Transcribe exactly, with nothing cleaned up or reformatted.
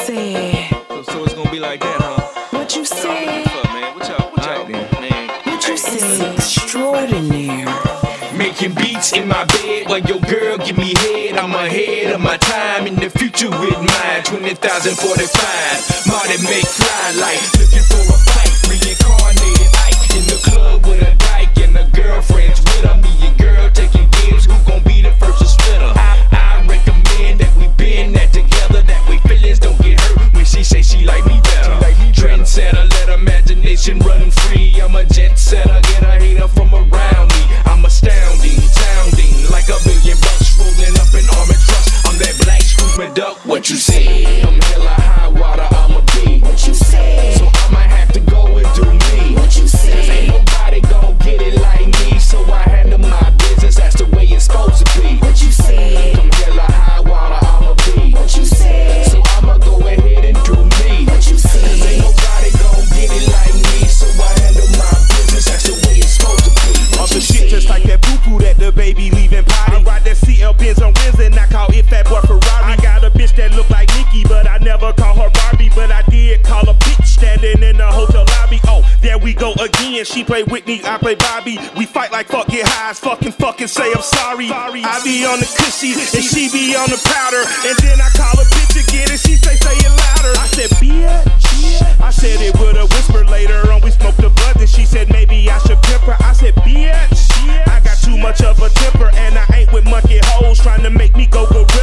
said. So, so it's gonna be like that, huh? What you said. What y'all, man? What y'all, what y'all, man? What you said. Extraordinary. Making beats in my bed while your girl give me head. I'm ahead of my time in the future with mine. twenty thousand forty-five. Marty McFly like looking for a fight. Reincarnated Ike in the club with a dyke and the girlfriends with her. Me and girl taking games. Who gon' be the first to split her? I recommend that we bend that together. That way feelings don't get hurt when she say she like me better. Trendsetter, let imagination run free. I'm a jet setter, get a hater from around me. I'm astounding, sounding like a billion bucks rolling up in armored trucks. I'm that black Scrooge McDuck. What you say? I'm hella high water, I'ma be. What you say? So I might have to go and do me. What you say? Cause ain't nobody gon' get it like me. So I handle my business, that's the way it's supposed to be. What you say? I'm hella high water, I'ma be. What you say? So I'ma go ahead and do me. What you say? Cause ain't nobody gon' get it like me. So I handle my business, that's the way it's supposed to be. All the shit just like that poo-poo that the baby leaving potty. I ride that C L Benz on Rims and I call it Fat Boy Ferrari. I got a bitch that look like Nicki, but I never call her Barbie. But I did call a bitch standing in the hotel lobby. Oh, there we go again. She play Whitney, I play Bobby. We fight like fuck, get high as fucking fucking say I'm sorry. I be on the cushy and she be on the powder. And then I call a bitch again and she say say it louder. I said bitch. I said it with a whisper. Later on we smoked a blunt and she said maybe I should pimp her. I said bitch. I got too much of a temper and I ain't with monkey hoes trying to make me go gorilla.